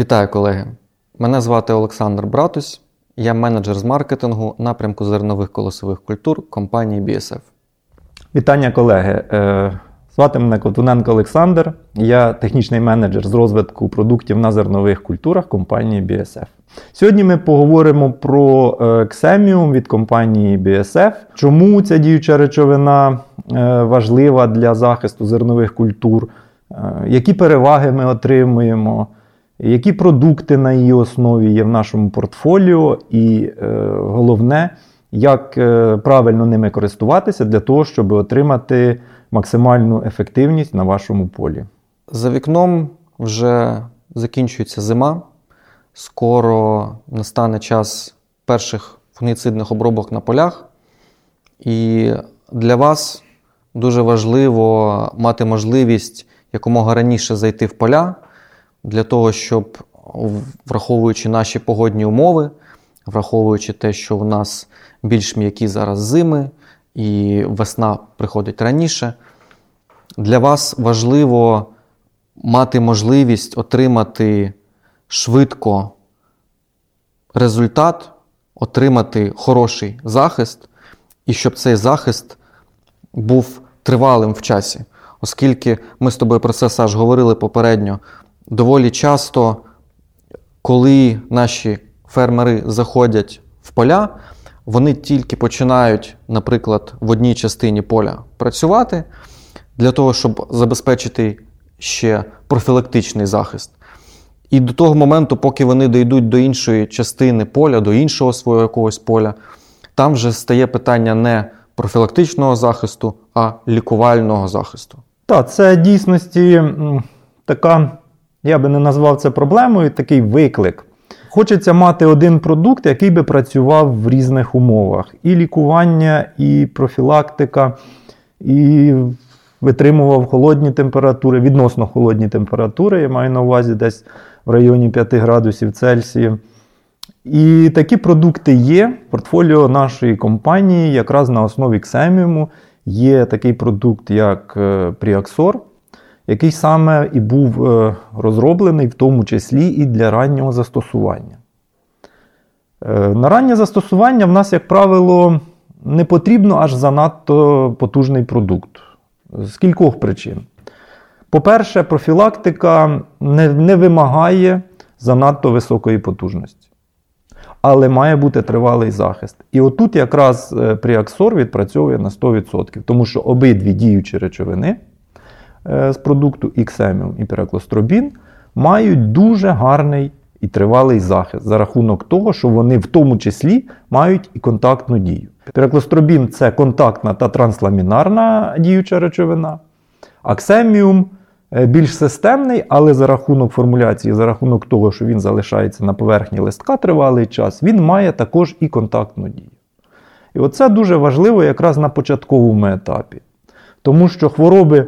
Вітаю, колеги! Мене звати Олександр Братусь, я менеджер з маркетингу напрямку зернових колосових культур компанії BASF. Вітання, колеги! Звати мене Котуненко Олександр, я технічний менеджер з розвитку продуктів на зернових культурах компанії BASF. Сьогодні ми поговоримо про Xemium від компанії BASF. Чому ця діюча речовина важлива для захисту зернових культур, які переваги ми отримуємо, які продукти на її основі є в нашому портфоліо і головне, як правильно ними користуватися для того, щоб отримати максимальну ефективність на вашому полі. За вікном вже закінчується зима, скоро настане час перших фунгіцидних обробок на полях. І для вас дуже важливо мати можливість якомога раніше зайти в поля, для того, щоб, враховуючи наші погодні умови, враховуючи те, що у нас більш м'які зараз зими і весна приходить раніше, для вас важливо мати можливість отримати швидко результат, отримати хороший захист, і щоб цей захист був тривалим в часі. Оскільки ми з тобою про це, Саш, говорили попередньо, доволі часто, коли наші фермери заходять в поля, вони тільки починають, наприклад, в одній частині поля працювати, для того, щоб забезпечити ще профілактичний захист. І до того моменту, поки вони дійдуть до іншої частини поля, до іншого свого якогось поля, там вже стає питання не профілактичного захисту, а лікувального захисту. Так, це в дійсності така, я би не назвав це проблемою, такий виклик. Хочеться мати один продукт, який би працював в різних умовах. І лікування, і профілактика, і витримував холодні температури, відносно холодні температури, я маю на увазі десь в районі 5 градусів Цельсія. І такі продукти є. В портфоліо нашої компанії якраз на основі Xemium є такий продукт, як Priaxor, який саме і був розроблений, в тому числі і для раннього застосування. На раннє застосування в нас, як правило, не потрібно аж занадто потужний продукт. З кількох причин. По-перше, профілактика не вимагає занадто високої потужності. Але має бути тривалий захист. І отут якраз Priaxor відпрацьовує на 100%. Тому що обидві діючі речовини з продукту і Xemium, і піраклостробін мають дуже гарний і тривалий захист за рахунок того, що вони в тому числі мають і контактну дію. Піраклостробін – це контактна та трансламінарна діюча речовина, а Xemium більш системний, але за рахунок формуляції, за рахунок того, що він залишається на поверхні листка тривалий час, він має також і контактну дію. І оце дуже важливо якраз на початковому етапі. Тому що хвороби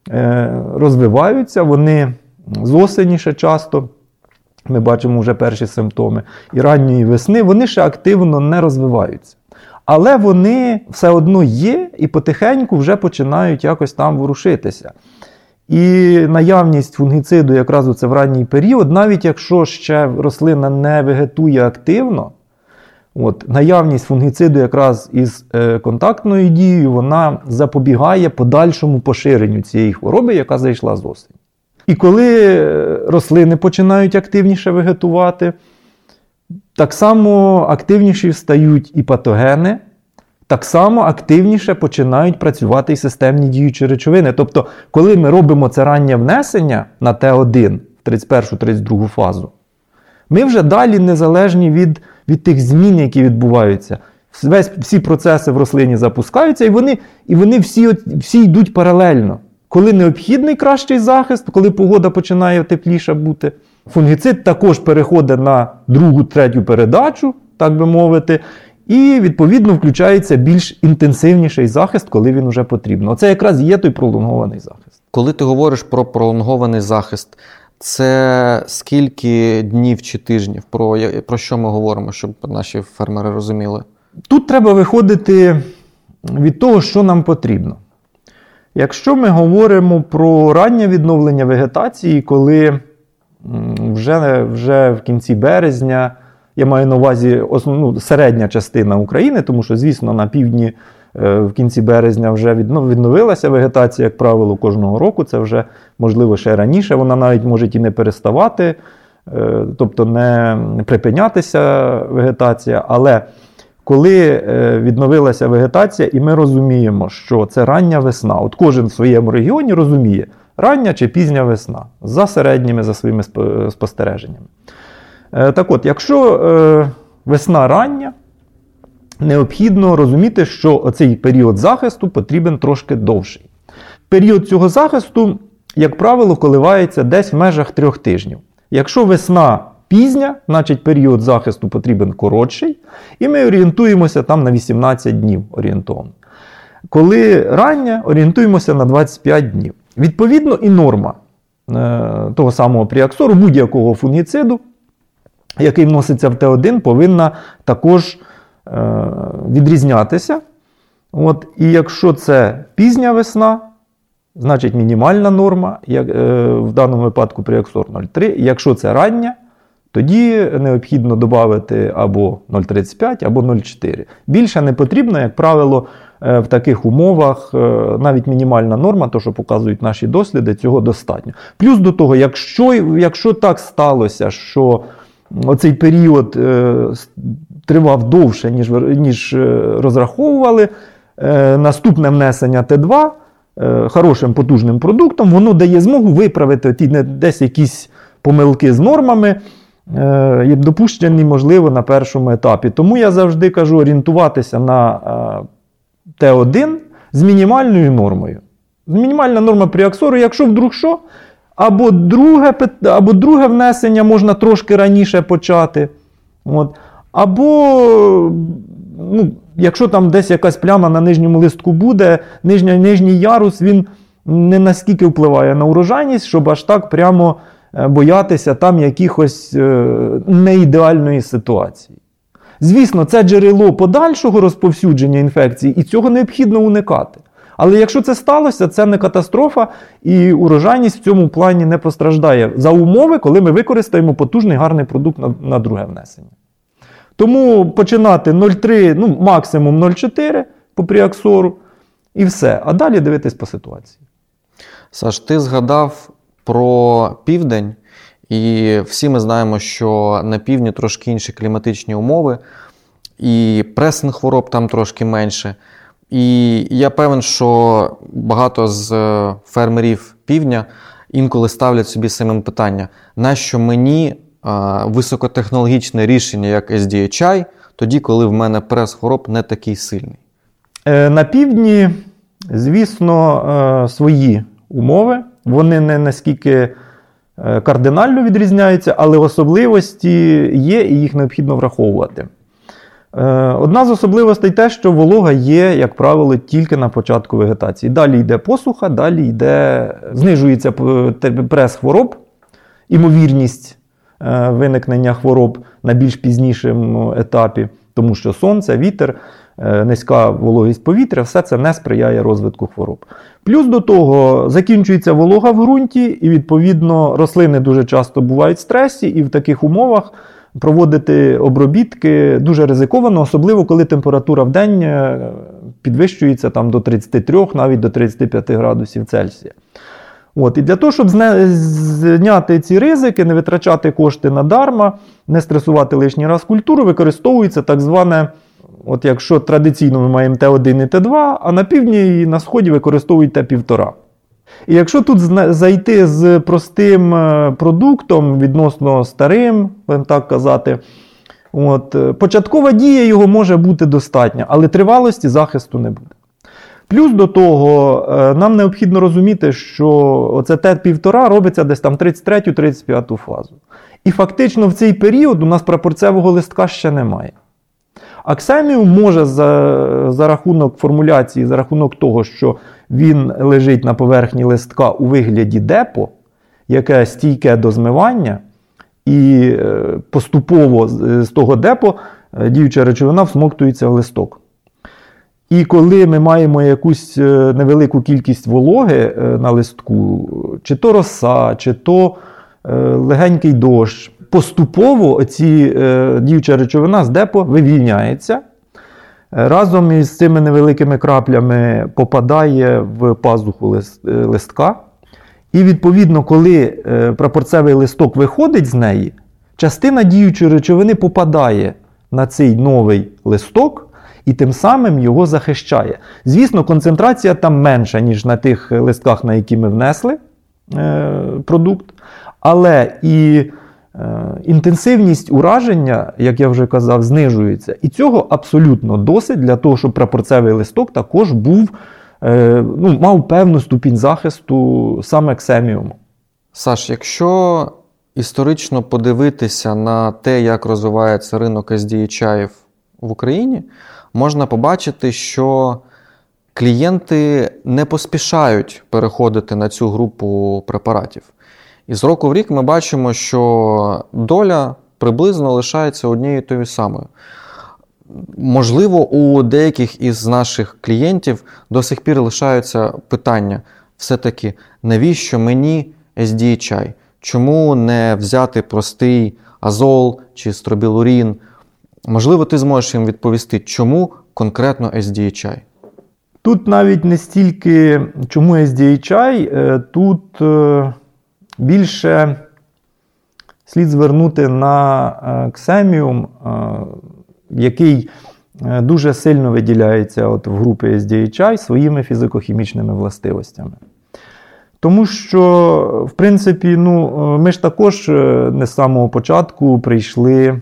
розвиваються, вони з осені ще часто, ми бачимо вже перші симптоми, і ранньої весни, вони ще активно не розвиваються. Але вони все одно є і потихеньку вже починають якось там ворушитися. І наявність фунгіциду якраз оце в ранній період, навіть якщо ще рослина не вегетує активно, наявність фунгіциду якраз із контактною дією, вона запобігає подальшому поширенню цієї хвороби, яка зайшла з осені. І коли рослини починають активніше вегетувати, так само активніші стають і патогени, так само активніше починають працювати і системні діючі речовини. Тобто, коли ми робимо це раннє внесення на Т1, 31-32 фазу, ми вже далі незалежні від тих змін, які відбуваються. Всі процеси в рослині запускаються, і вони всі йдуть паралельно. Коли необхідний кращий захист, коли погода починає тепліша бути, фунгіцид також переходить на другу, третю передачу, так би мовити, і, відповідно, включається більш інтенсивніший захист, коли він вже потрібен. Оце якраз є той пролонгований захист. Коли ти говориш про пролонгований захист, це скільки днів чи тижнів? Про що ми говоримо, щоб наші фермери розуміли? Тут треба виходити від того, що нам потрібно. Якщо ми говоримо про раннє відновлення вегетації, коли вже в кінці березня, я маю на увазі середня частина України, тому що, звісно, на півдні в кінці березня вже відновилася вегетація, як правило, кожного року. Це вже, можливо, ще раніше. Вона навіть може і не переставати, тобто не припинятися вегетація. Але коли відновилася вегетація, і ми розуміємо, що це рання весна. От кожен в своєму регіоні розуміє, рання чи пізня весна, за середніми, за своїми спостереженнями. Так от, якщо весна рання, необхідно розуміти, що оцей період захисту потрібен трошки довший. Період цього захисту, як правило, коливається десь в межах 3 тижнів. Якщо весна пізня, значить період захисту потрібен коротший, і ми орієнтуємося там на 18 днів орієнтовно. Коли рання, орієнтуємося на 25 днів. Відповідно, і норма того самого пріаксору, будь-якого фунгіциду, який вноситься в Т1, повинна також відрізнятися. От, і якщо це пізня весна, значить мінімальна норма, в даному випадку пріаксор 0,3. Якщо це рання, тоді необхідно додати або 0,35, або 0,4. Більше не потрібно, як правило, в таких умовах навіть мінімальна норма, то що показують наші досліди, цього достатньо. Плюс до того, якщо так сталося, що оцей період тривав довше, ніж розраховували, наступне внесення Т2 хорошим потужним продуктом, воно дає змогу виправити десь якісь помилки з нормами, допущені, можливо, на першому етапі. Тому я завжди кажу орієнтуватися на Т1 з мінімальною нормою. Мінімальна норма пріаксору, якщо вдруг що, або друге внесення можна трошки раніше почати. От. Або, якщо там десь якась пляма на нижньому листку буде, нижній ярус, він не наскільки впливає на урожайність, щоб аж так прямо боятися там якихось неідеальної ситуації. Звісно, це джерело подальшого розповсюдження інфекції, і цього необхідно уникати. Але якщо це сталося, це не катастрофа, і урожайність в цьому плані не постраждає за умови, коли ми використаємо потужний гарний продукт на друге внесення. Тому починати 0,3, максимум 0,4 по пріаксору, і все. А далі дивитись по ситуації. Саш, ти згадав про південь, і всі ми знаємо, що на півдні трошки інші кліматичні умови, і пресинг хвороб там трошки менше. І я певен, що багато з фермерів півдня інколи ставлять собі самим питання, нащо мені високотехнологічне рішення, як SDHI, тоді, коли в мене прес хвороб не такий сильний? На півдні, звісно, свої умови. Вони не наскільки кардинально відрізняються, але особливості є і їх необхідно враховувати. Одна з особливостей те, що волога є, як правило, тільки на початку вегетації. Далі йде посуха, далі знижується прес хвороб, імовірність виникнення хвороб на більш пізнішому етапі, тому що сонце, вітер, низька вологість повітря, все це не сприяє розвитку хвороб. Плюс до того закінчується волога в ґрунті, і відповідно рослини дуже часто бувають в стресі, і в таких умовах проводити обробітки дуже ризиковано, особливо коли температура в день підвищується там до 33, навіть до 35 градусів Цельсія. І для того, щоб зняти ці ризики, не витрачати кошти надарма, не стресувати лишній раз культуру, використовується так зване, якщо традиційно ми маємо Т1 і Т2, а на півдні і на сході використовують Т1,5. І якщо тут зайти з простим продуктом, відносно старим, будемо так казати, початкова дія його може бути достатня, але тривалості захисту не буде. Плюс до того, нам необхідно розуміти, що оце Т1,5 робиться десь там 33-35 фазу. І фактично в цей період у нас прапорцевого листка ще немає. Аксеміум може за рахунок формуляції, за рахунок того, що він лежить на поверхні листка у вигляді депо, яке стійке до змивання, і поступово з того депо діюча речовина всмоктується в листок. І коли ми маємо якусь невелику кількість вологи на листку, чи то роса, чи то легенький дощ. Поступово діюча речовина з депо вивільняється. Разом із цими невеликими краплями попадає в пазуху листка. І відповідно, коли прапорцевий листок виходить з неї, частина діючої речовини попадає на цей новий листок і тим самим його захищає. Звісно, концентрація там менша, ніж на тих листках, на які ми внесли продукт, але і інтенсивність ураження, як я вже казав, знижується. І цього абсолютно досить для того, щоб прапорцевий листок також мав певну ступінь захисту саме ксеміуму. Саш, якщо історично подивитися на те, як розвивається ринок SDHI в Україні, можна побачити, що клієнти не поспішають переходити на цю групу препаратів. І з року в рік ми бачимо, що доля приблизно лишається однією тою самою. Можливо, у деяких із наших клієнтів до сих пір лишаються питання, все-таки, навіщо мені SDHI? Чому не взяти простий азол чи стробілурін? Можливо, ти зможеш їм відповісти, чому конкретно SDHI? Тут навіть не стільки чому SDHI, тут більше слід звернути на ксеміум, який дуже сильно виділяється в групі SDHI своїми фізико-хімічними властивостями. Тому що, в принципі, ми ж також не з самого початку прийшли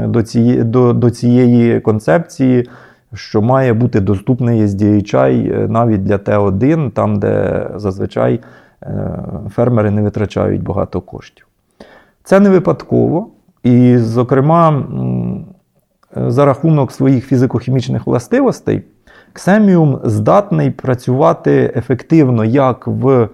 до цієї концепції, що має бути доступний SDHI навіть для Т1, там, де зазвичай фермери не витрачають багато коштів. Це не випадково. І, зокрема, за рахунок своїх фізико-хімічних властивостей, ксеміум здатний працювати ефективно як в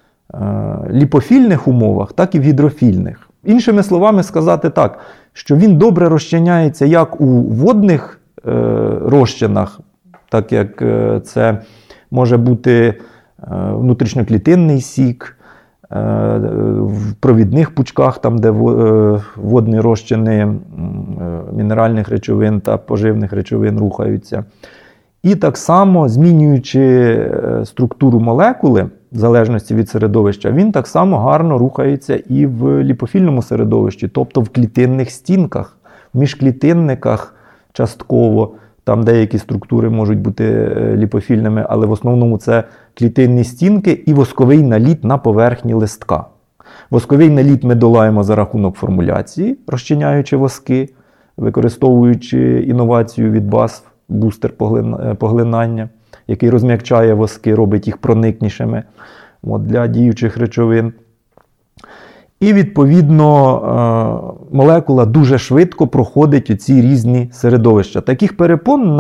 ліпофільних умовах, так і в гідрофільних. Іншими словами сказати так, що він добре розчиняється як у водних розчинах, так як це може бути внутрішньоклітинний сік, в провідних пучках, там де водні розчини мінеральних речовин та поживних речовин рухаються. І так само, змінюючи структуру молекули, в залежності від середовища, він так само гарно рухається і в ліпофільному середовищі, тобто в клітинних стінках, в міжклітинниках частково. Там деякі структури можуть бути ліпофільними, але в основному це клітинні стінки і восковий наліт на поверхні листка. Восковий наліт ми долаємо за рахунок формуляції, розчиняючи воски, використовуючи інновацію від BASF, бустер поглинання, який розм'якчає воски, робить їх проникнішими для діючих речовин. І, відповідно, молекула дуже швидко проходить оці різні середовища. Таких перепон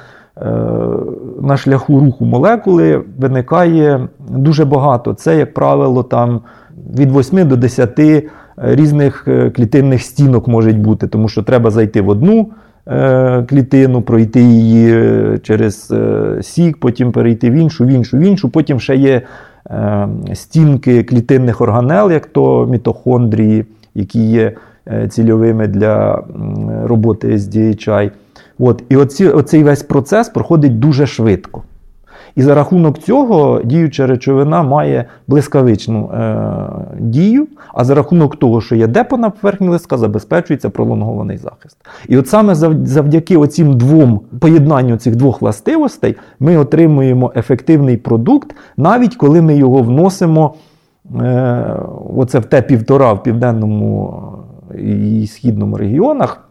на шляху руху молекули виникає дуже багато. Це, як правило, там від 8 до 10 різних клітинних стінок може бути, тому що треба зайти в одну клітину, пройти її через сік, потім перейти в іншу, потім ще є стінки клітинних органел, як то мітохондрії, які є цільовими для роботи SDHI. І оцей весь процес проходить дуже швидко. І за рахунок цього діюча речовина має блискавичну дію, а за рахунок того, що є депо на поверхні листка, забезпечується пролонгований захист. І от саме завдяки поєднанню цих двох властивостей ми отримуємо ефективний продукт, навіть коли ми його вносимо в Т1,5 в південному і східному регіонах.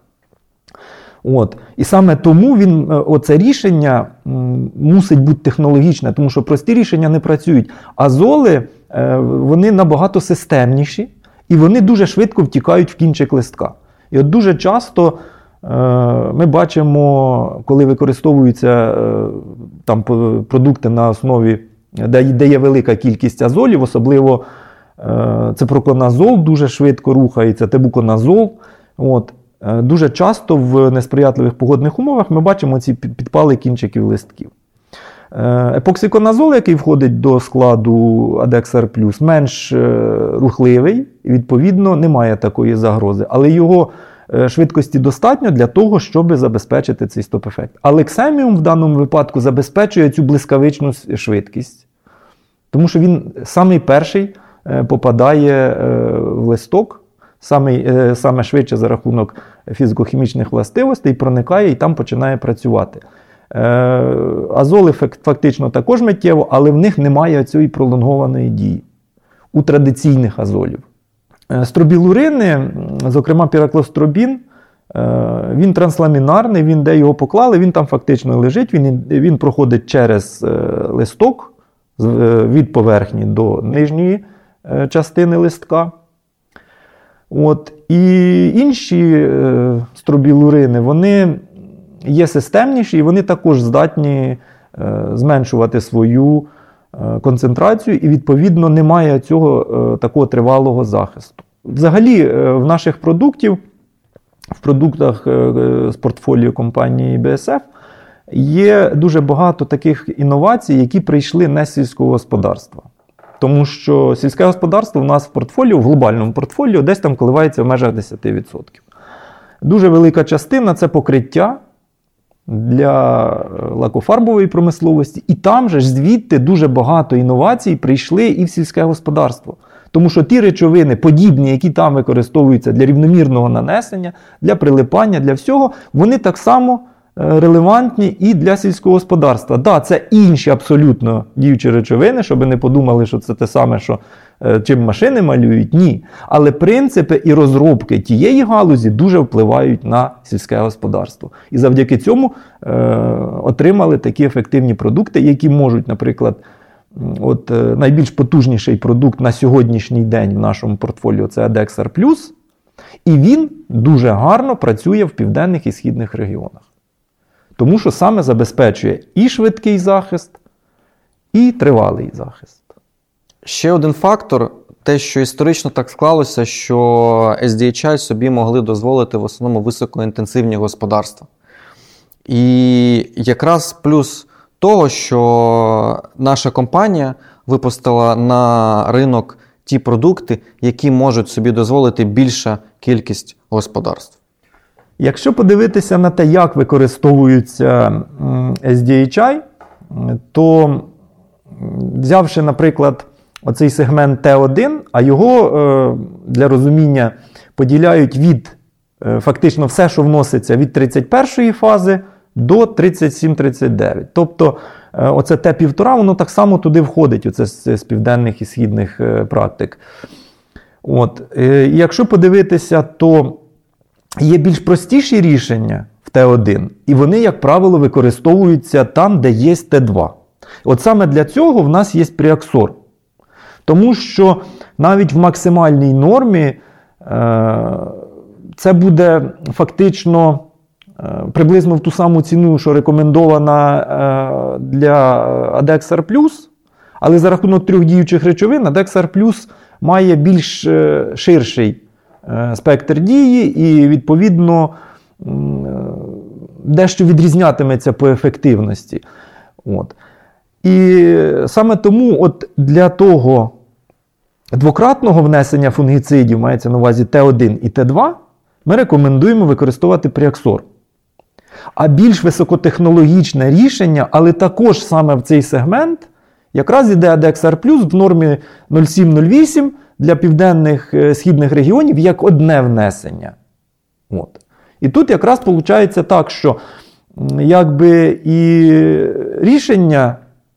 І саме тому оце рішення мусить бути технологічне, тому що прості рішення не працюють. Азоли, вони набагато системніші, і вони дуже швидко втікають в кінчик листка. І от дуже часто ми бачимо, коли використовуються там продукти на основі, де є велика кількість азолів, особливо ципроконазол дуже швидко рухається, тебуконазол. Дуже часто в несприятливих погодних умовах ми бачимо ці підпали кінчиків листків. Епоксиконазол, який входить до складу Adexar+, менш рухливий, і, відповідно, немає такої загрози. Але його швидкості достатньо для того, щоб забезпечити цей стоп-ефект. А лексеміум в даному випадку забезпечує цю блискавичну швидкість. Тому що він самий перший попадає в листок, саме швидше за рахунок фізико-хімічних властивостей, проникає і там починає працювати. Азоли фактично також миттєво, але в них немає цієї пролонгованої дії у традиційних азолів. Стробілурини, зокрема піраклостробін, він трансламінарний, він де його поклали, він там фактично лежить, він проходить через листок від поверхні до нижньої частини листка. І інші стробілурини, вони є системніші і вони також здатні зменшувати свою концентрацію і, відповідно, немає цього такого тривалого захисту. Взагалі, в наших в продуктах з портфоліо компанії BASF є дуже багато таких інновацій, які прийшли не з сільського господарства. Тому що сільське господарство у нас в портфоліо, в глобальному портфоліо, десь там коливається в межах 10%. Дуже велика частина – це покриття для лакофарбової промисловості. І там же ж звідти дуже багато інновацій прийшли і в сільське господарство. Тому що ті речовини, подібні, які там використовуються для рівномірного нанесення, для прилипання, для всього, вони так само релевантні і для сільського господарства. Так, це інші абсолютно діючі речовини, щоб не подумали, що це те саме, що чим машини малюють. Ні. Але принципи і розробки тієї галузі дуже впливають на сільське господарство. І завдяки цьому отримали такі ефективні продукти, які можуть, наприклад, найбільш потужніший продукт на сьогоднішній день в нашому портфоліо – це Adexar+, і він дуже гарно працює в південних і східних регіонах. Тому що саме забезпечує і швидкий захист, і тривалий захист. Ще один фактор – те, що історично так склалося, що SDHI собі могли дозволити в основному високоінтенсивні господарства. І якраз плюс того, що наша компанія випустила на ринок ті продукти, які можуть собі дозволити більша кількість господарств. Якщо подивитися на те, як використовуються SDHI, то взявши, наприклад, оцей сегмент Т1, а його для розуміння поділяють від фактично все, що вноситься від 31-ї фази до 37-39. Тобто оце Т1,5, воно так само туди входить, оце з південних і східних практик. Якщо подивитися, то є більш простіші рішення в Т1, і вони, як правило, використовуються там, де є Т2. От саме для цього в нас є Priaxor. Тому що навіть в максимальній нормі це буде фактично приблизно в ту саму ціну, що рекомендована для Adexar+, але за рахунок 3 діючих речовин Adexar+ має більш ширший спектр дії і, відповідно, дещо відрізнятиметься по ефективності. І саме тому для того двократного внесення фунгіцидів, мається на увазі Т1 і Т2, ми рекомендуємо використовувати Priaxor. А більш високотехнологічне рішення, але також саме в цей сегмент, якраз іде Adexar+ в нормі 0,7-0,8 для південних східних регіонів як одне внесення. І тут якраз виходить так, що якби і рішення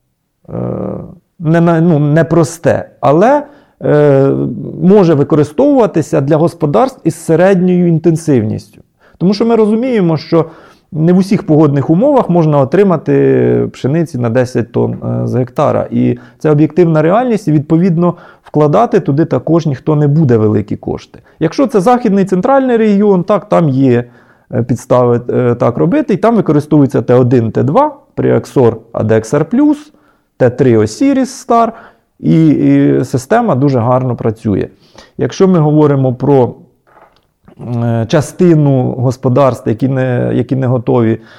непросте, але може використовуватися для господарств із середньою інтенсивністю. Тому що ми розуміємо, що не в усіх погодних умовах можна отримати пшениці на 10 тонн з гектара. І це об'єктивна реальність, і, відповідно, вкладати туди також ніхто не буде великі кошти. Якщо це західний центральний регіон, так, там є підстави так робити, і там використовується Т1, Т2, Priaxor, Adexar+, Т3 Osiris Star, і система дуже гарно працює. Якщо ми говоримо про частину господарств, які не готові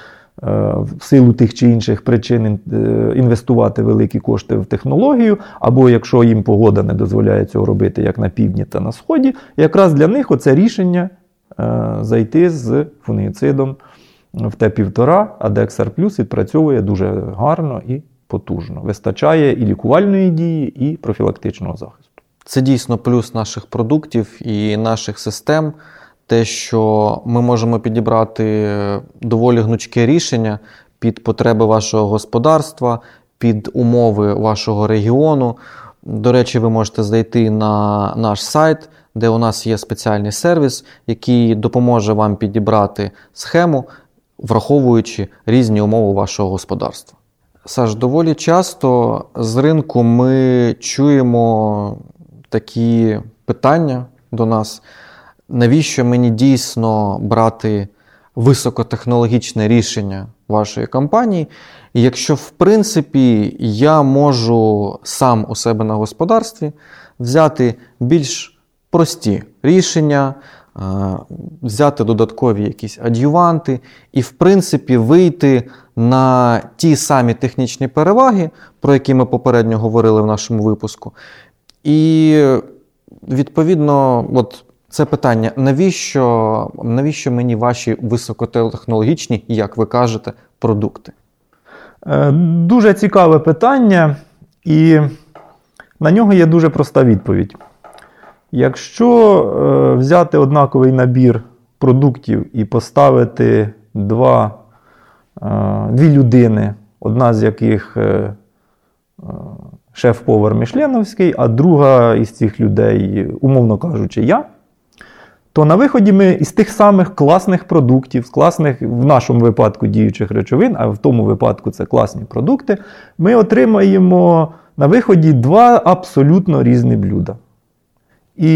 в силу тих чи інших причин інвестувати великі кошти в технологію, або якщо їм погода не дозволяє цього робити, як на півдні та на сході, якраз для них оце рішення зайти з фунгіцидом в Т1,5, а Dexar Plus відпрацьовує дуже гарно і потужно. Вистачає і лікувальної дії, і профілактичного захисту. Це дійсно плюс наших продуктів і наших систем. Те, що ми можемо підібрати доволі гнучке рішення під потреби вашого господарства, під умови вашого регіону. До речі, ви можете зайти на наш сайт, де у нас є спеціальний сервіс, який допоможе вам підібрати схему, враховуючи різні умови вашого господарства. Саш, доволі часто з ринку ми чуємо такі питання до нас. Навіщо мені дійсно брати високотехнологічне рішення вашої компанії, якщо, в принципі, я можу сам у себе на господарстві взяти більш прості рішення, взяти додаткові якісь ад'юванти і, в принципі, вийти на ті самі технічні переваги, про які ми попередньо говорили в нашому випуску. І, відповідно, це питання, навіщо мені ваші високотехнологічні, як ви кажете, продукти? Дуже цікаве питання, і на нього є дуже проста відповідь. Якщо взяти однаковий набір продуктів і поставити дві людини, одна з яких шеф-повар мішленовський, а друга із цих людей, умовно кажучи, я, то на виході ми із тих самих класних продуктів, з класних, в нашому випадку, діючих речовин, а в тому випадку це класні продукти, ми отримаємо на виході два абсолютно різні блюда. І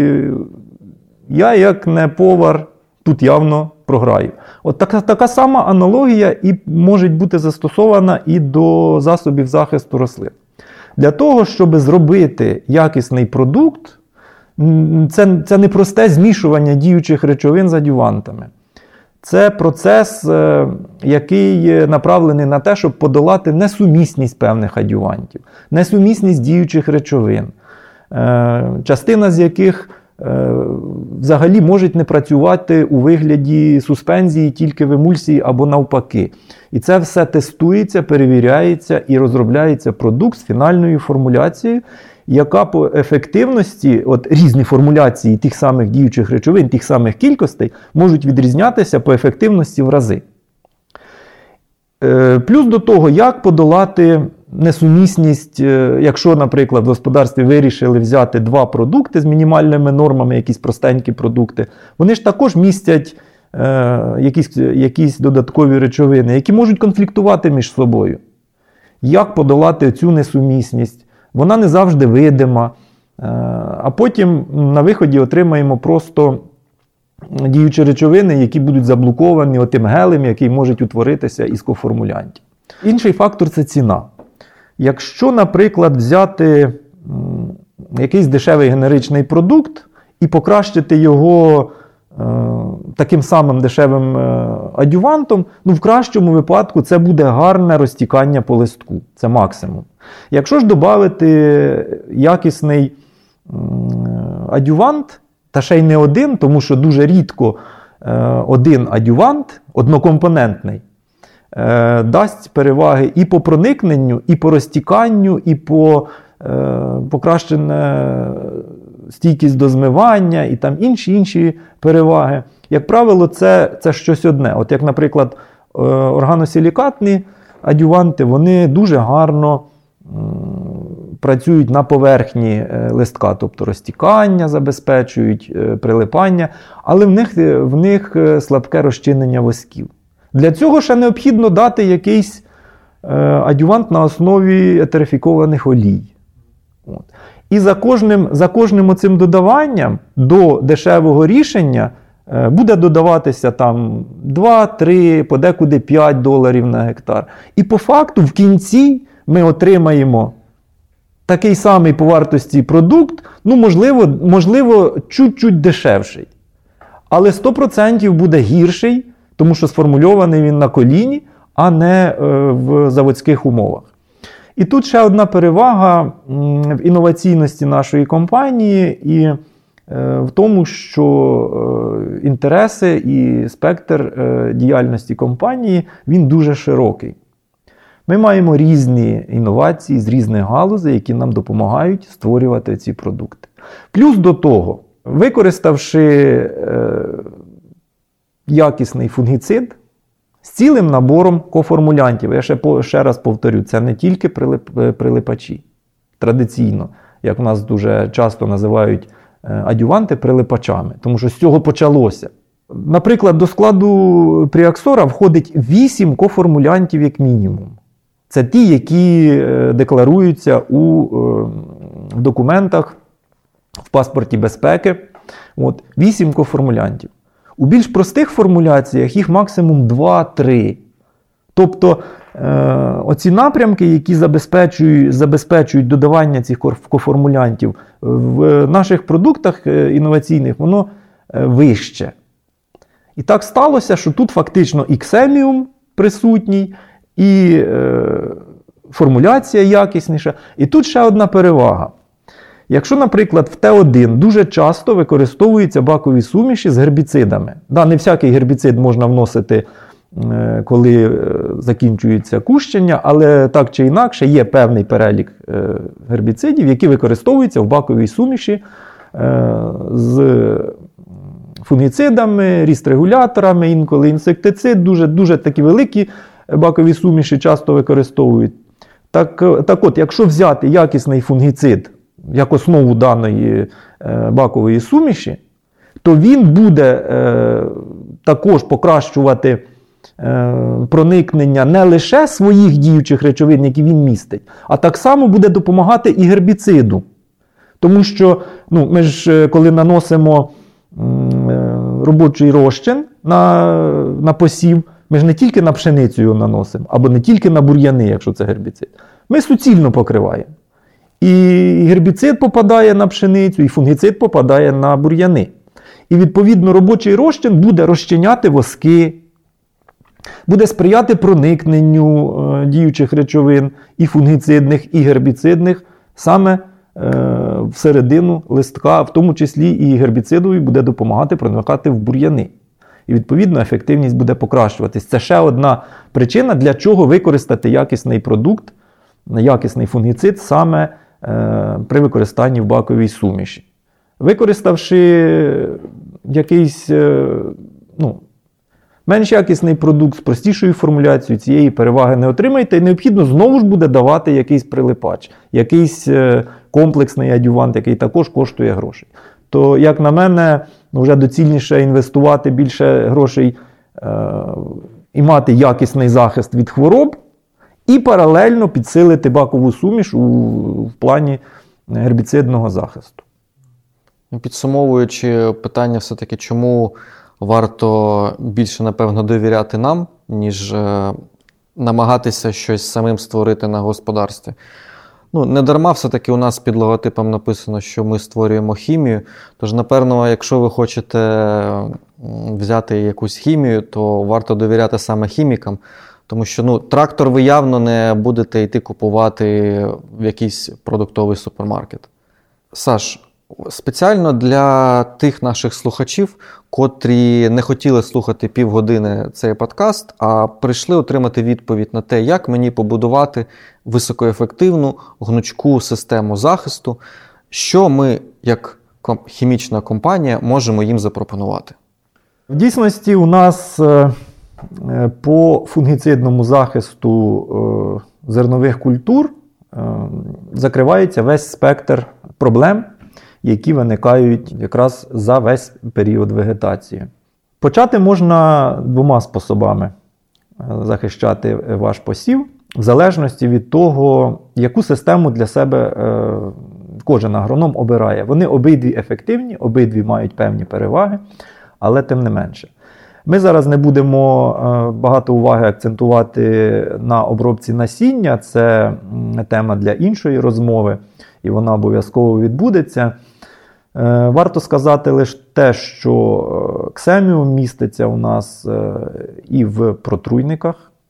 я, як не повар, тут явно програю. От така сама аналогія і може бути застосована і до засобів захисту рослин. Для того, щоб зробити якісний продукт, це не просте змішування діючих речовин з адювантами. Це процес, який направлений на те, щоб подолати несумісність певних адювантів, несумісність діючих речовин, частина з яких взагалі можуть не працювати у вигляді суспензії тільки в емульсії або навпаки. І це все тестується, перевіряється і розробляється продукт з фінальною формуляцією, яка по ефективності, різні формуляції тих самих діючих речовин, тих самих кількостей, можуть відрізнятися по ефективності в рази. Плюс до того, як подолати несумісність, якщо, наприклад, в господарстві вирішили взяти два продукти з мінімальними нормами, якісь простенькі продукти, вони ж також містять якісь додаткові речовини, які можуть конфліктувати між собою. Як подолати цю несумісність? Вона не завжди видима, а потім на виході отримаємо просто діючі речовини, які будуть заблоковані отим гелем, який може утворитися із коформулянтів. Інший фактор – це ціна. Якщо, наприклад, взяти якийсь дешевий генеричний продукт і покращити його таким самим дешевим адювантом, в кращому випадку це буде гарне розтікання по листку. Це максимум. Якщо ж додати якісний адювант, та ще й не один, тому що дуже рідко один адювант, однокомпонентний, дасть переваги і по проникненню, і по розтіканню, і по покращене стійкість до змивання, і там інші переваги. Як правило, це щось одне. От як, наприклад, органосилікатні адюванти, вони дуже гарно працюють на поверхні листка, тобто розтікання забезпечують, прилипання, але в них слабке розчинення восків. Для цього ще необхідно дати якийсь адювант на основі етерифікованих олій. І за кожним оцим додаванням до дешевого рішення буде додаватися там 2-3, подекуди $5 на гектар. І по факту в кінці ми отримаємо такий самий по вартості продукт, можливо, чуть-чуть дешевший. Але 100% буде гірший, тому що сформульований він на коліні, а не в заводських умовах. І тут ще одна перевага в інноваційності нашої компанії і в тому, що інтереси і спектр діяльності компанії, він дуже широкий. Ми маємо різні інновації з різних галузей, які нам допомагають створювати ці продукти. Плюс до того, використавши якісний фунгіцид з цілим набором коформулянтів. Я ще раз повторю, це не тільки прилипачі. Традиційно, як в нас дуже часто називають адюванти прилипачами, тому що з цього почалося. Наприклад, до складу Пріаксора входить 8 коформулянтів як мінімум. Це ті, які декларуються у документах в паспорті безпеки. 8 коформулянтів. У більш простих формуляціях їх максимум 2-3. Тобто оці напрямки, які забезпечують додавання цих коформулянтів в наших продуктах інноваційних, воно вище. І так сталося, що тут фактично і ксеміум присутній, і формуляція якісніша. І тут ще одна перевага. Якщо, наприклад, в Т1 дуже часто використовуються бакові суміші з гербіцидами. Не всякий гербіцид можна вносити, коли закінчується кущення, але так чи інакше є певний перелік гербіцидів, які використовуються в баковій суміші з фунгіцидами, ріст-регуляторами, інколи інсектицид. Дуже такі великі бакові суміші часто використовують. Так от, якщо взяти якісний фунгіцид як основу даної бакової суміші, то він буде також покращувати проникнення не лише своїх діючих речовин, які він містить, а так само буде допомагати і гербіциду. Тому що ми ж, коли наносимо робочий розчин на посів, ми ж не тільки на пшеницю його наносимо, або не тільки на бур'яни, якщо це гербіцид. Ми суцільно покриваємо. І гербіцид попадає на пшеницю, і фунгіцид попадає на бур'яни. І, відповідно, робочий розчин буде розчиняти воски, буде сприяти проникненню діючих речовин і фунгіцидних, і гербіцидних саме всередину листка, в тому числі і гербіцидові буде допомагати проникати в бур'яни. І, відповідно, ефективність буде покращуватись. Це ще одна причина, для чого використати якісний продукт, якісний фунгіцид саме при використанні в баковій суміші. Використавши якийсь менш якісний продукт з простішою формуляцією, цієї переваги не отримаєте, і необхідно знову ж буде давати якийсь прилипач, якийсь комплексний адювант, який також коштує грошей. То, як на мене, вже доцільніше інвестувати більше грошей і мати якісний захист від хвороб, і паралельно підсилити бакову суміш в плані гербіцидного захисту. Підсумовуючи питання все-таки, чому варто більше, напевно, довіряти нам, ніж намагатися щось самим створити на господарстві. Не дарма все-таки у нас під логотипом написано, що ми створюємо хімію. Тож, напевно, якщо ви хочете взяти якусь хімію, то варто довіряти саме хімікам. Тому що трактор ви явно не будете йти купувати в якийсь продуктовий супермаркет. Саш, спеціально для тих наших слухачів, котрі не хотіли слухати півгодини цей подкаст, а прийшли отримати відповідь на те, як мені побудувати високоефективну гнучку систему захисту, що ми, як хімічна компанія, можемо їм запропонувати. В дійсності у нас по фунгіцидному захисту зернових культур закривається весь спектр проблем, які виникають якраз за весь період вегетації. Почати можна 2 способами захищати ваш посів, в залежності від того, яку систему для себе кожен агроном обирає. Вони обидві ефективні, обидві мають певні переваги, але тим не менше. Ми зараз не будемо багато уваги акцентувати на обробці насіння, це тема для іншої розмови, і вона обов'язково відбудеться. Варто сказати лише те, що ксеміум міститься у нас і в протруйниках,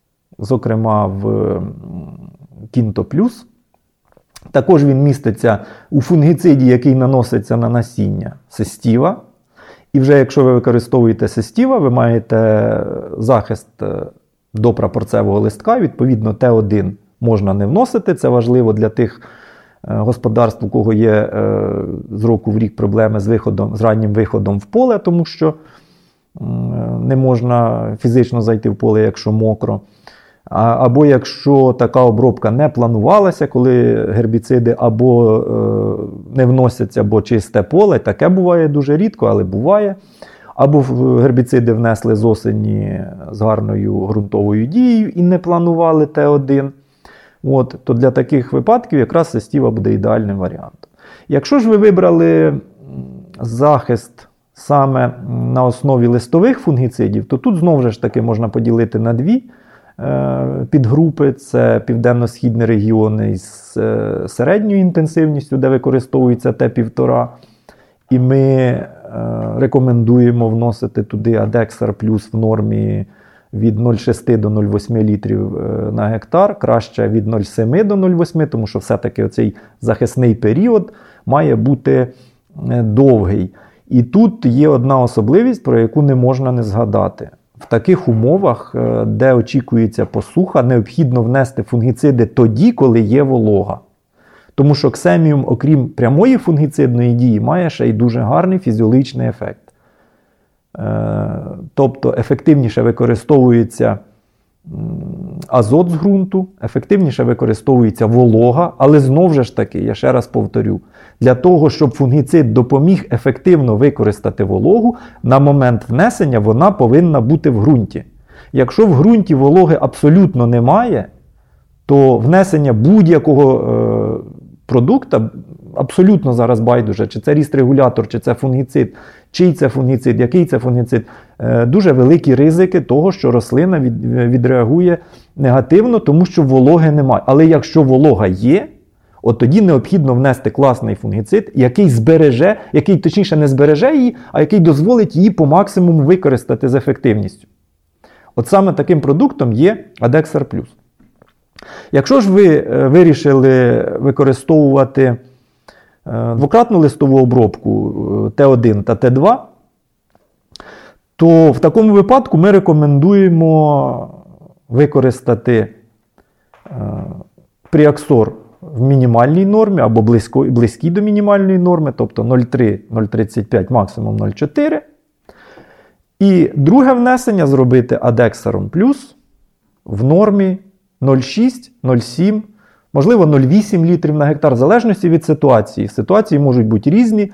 зокрема в Кінто Плюс. Також він міститься у фунгіциді, який наноситься на насіння сестіва. І вже якщо ви використовуєте сестіва, ви маєте захист до прапорцевого листка, відповідно Т1 можна не вносити. Це важливо для тих господарств, у кого є з року в рік проблеми з раннім виходом в поле, тому що не можна фізично зайти в поле, якщо мокро. Або якщо така обробка не планувалася, коли гербіциди або не вносяться, бо чисте поле, таке буває дуже рідко, але буває. Або гербіциди внесли з осені з гарною ґрунтовою дією і не планували Т1. То для таких випадків якраз сестіва буде ідеальним варіантом. Якщо ж ви вибрали захист саме на основі листових фунгіцидів, то тут знову ж таки можна поділити на дві підгрупи. Це південно-східні регіони із середньою інтенсивністю, де використовується Т1,5. І ми рекомендуємо вносити туди Адексар Плюс в нормі від 0,6 до 0,8 літрів на гектар, краще від 0,7 до 0,8, тому що все-таки оцей захисний період має бути довгий. І тут є одна особливість, про яку не можна не згадати. В таких умовах, де очікується посуха, необхідно внести фунгіциди тоді, коли є волога. Тому що ксеміум, окрім прямої фунгіцидної дії, має ще й дуже гарний фізіологічний ефект. Тобто ефективніше використовується азот з ґрунту, ефективніше використовується волога, але знову ж таки, я ще раз повторю, для того, щоб фунгіцид допоміг ефективно використати вологу, на момент внесення вона повинна бути в ґрунті. Якщо в ґрунті вологи абсолютно немає, то внесення будь-якого продукту абсолютно зараз байдуже, чи це ріст-регулятор, чи це фунгіцид, чий це фунгіцид, який це фунгіцид, дуже великі ризики того, що рослина відреагує негативно, тому що вологи немає. Але якщо волога є, от тоді необхідно внести класний фунгіцид, який збереже, який точніше не збереже її, а який дозволить її по максимуму використати з ефективністю. От саме таким продуктом є Адексар Плюс. Якщо ж ви вирішили використовувати двократну листову обробку Т1 та Т2, то в такому випадку ми рекомендуємо використати Пріаксор в мінімальній нормі або близькій до мінімальної норми, тобто 0,3, 0,35, максимум 0,4. І друге внесення зробити Адексаром Плюс в нормі 0,6, 0,7, можливо 0,8 літрів на гектар, в залежності від ситуації. Ситуації можуть бути різні.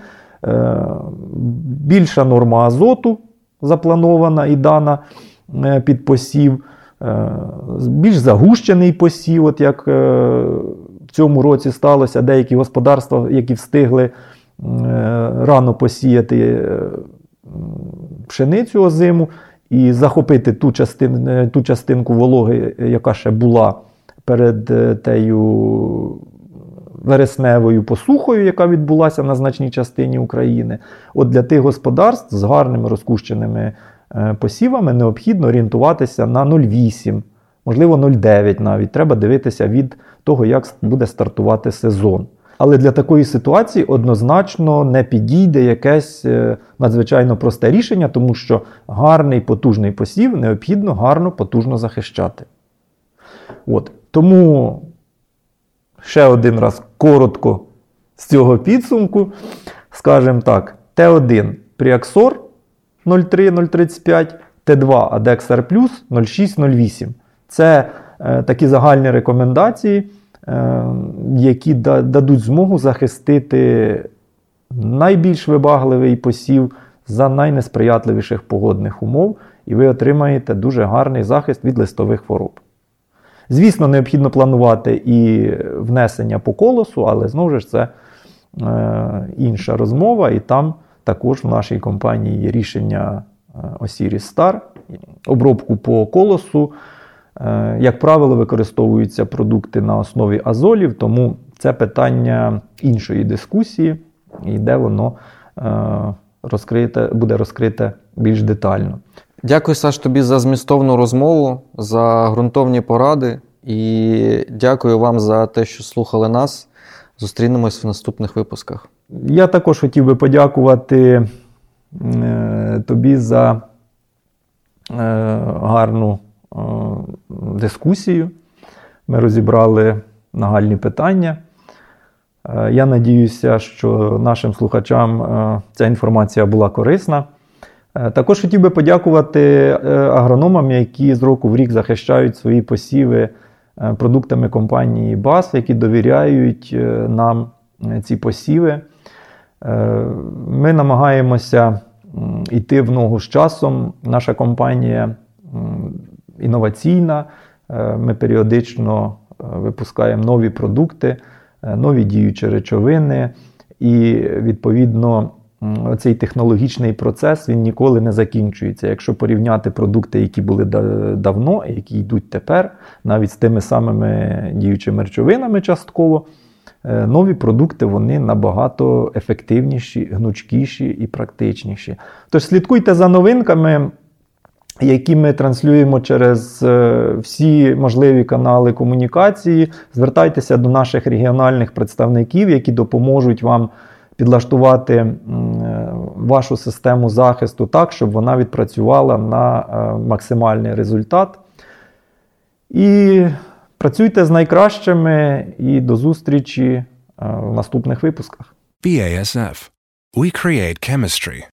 Більша норма азоту запланована і дана під посів, більш загущений посів, от як в цьому році сталося, деякі господарства, які встигли рано посіяти пшеницю озиму і захопити ту частинку вологи, яка ще була перед тею вересневою посухою, яка відбулася на значній частині України. От для тих господарств з гарними розкущеними посівами необхідно орієнтуватися на 0,8, можливо 0,9 навіть. Треба дивитися від того, як буде стартувати сезон. Але для такої ситуації однозначно не підійде якесь надзвичайно просте рішення, тому що гарний потужний посів необхідно гарно потужно захищати. Тому ще один раз коротко з цього підсумку скажемо так: Т1 Пріаксор 0,3-0,35, Т2 Адексар Плюс 0,6-0,8. Це такі загальні рекомендації, які дадуть змогу захистити найбільш вибагливий посів за найнесприятливіших погодних умов, і ви отримаєте дуже гарний захист від листових хвороб. Звісно, необхідно планувати і внесення по колосу, але знову ж це інша розмова, і там також в нашій компанії є рішення Osiris Star. Обробку по колосу, як правило, використовуються продукти на основі азолів, тому це питання іншої дискусії, і де воно буде розкрите більш детально. Дякую, Саш, тобі за змістовну розмову, за ґрунтовні поради і дякую вам за те, що слухали нас. Зустрінемось в наступних випусках. Я також хотів би подякувати тобі за гарну дискусію. Ми розібрали нагальні питання. Я надіюся, що нашим слухачам ця інформація була корисна. Також хотів би подякувати агрономам, які з року в рік захищають свої посіви продуктами компанії BASF, які довіряють нам ці посіви. Ми намагаємося йти в ногу з часом. Наша компанія інноваційна, ми періодично випускаємо нові продукти, нові діючі речовини і, відповідно, цей технологічний процес, він ніколи не закінчується. Якщо порівняти продукти, які були давно і які йдуть тепер, навіть з тими самими діючими речовинами частково, нові продукти, вони набагато ефективніші, гнучкіші і практичніші. Тож слідкуйте за новинками, які ми транслюємо через всі можливі канали комунікації. Звертайтеся до наших регіональних представників, які допоможуть вам підлаштувати вашу систему захисту так, щоб вона відпрацювала на максимальний результат. І працюйте з найкращими і до зустрічі в наступних випусках. BASF. We create chemistry.